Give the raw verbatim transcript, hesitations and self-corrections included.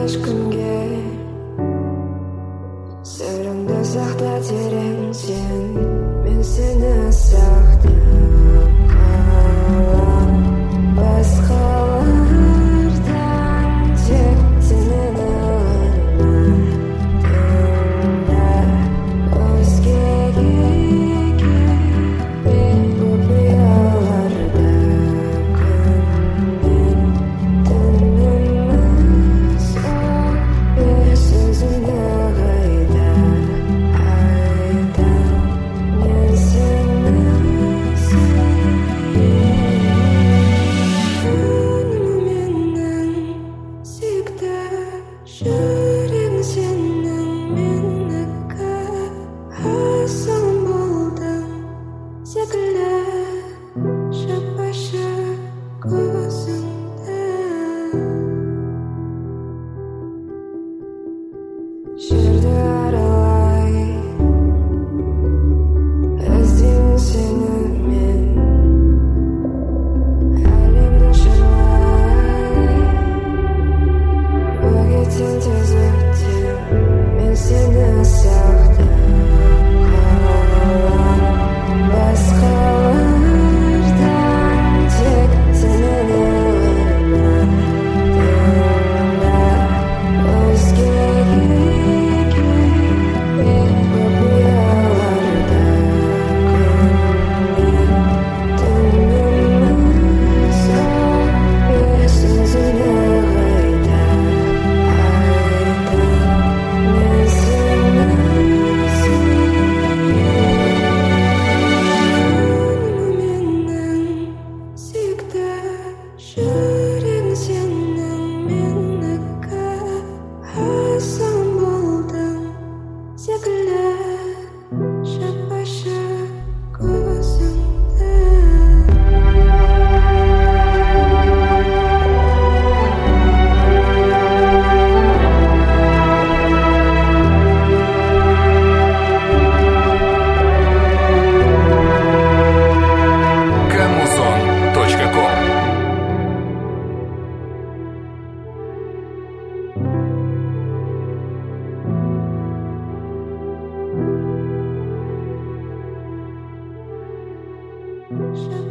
ешкімге сырымды сақта терең сен, мен сені сақтап қалам басқалардан тек сенен армандымда өзгеге керек құпияларда күннен түніміз ол бес сөзімді қайда айтам мен сені сүйемін менің сүйікті жүрегің сенің менікі асылым болдың секілді жап-ашық көзіңді жерді аралай іздеймін сені мен әлемді шарлай бөгеттен тез өтем мен сені сақтап қалам басқалардан тек сенен армандымда өзгеге керек құпияларда күннен түніміз ол бес сөзімді қайда айтам мен сені сүйемін менің сүйікті жүрегің сенің менікі асылым болдың секілді жап-ашық көзіңді Камузон точка ком. жап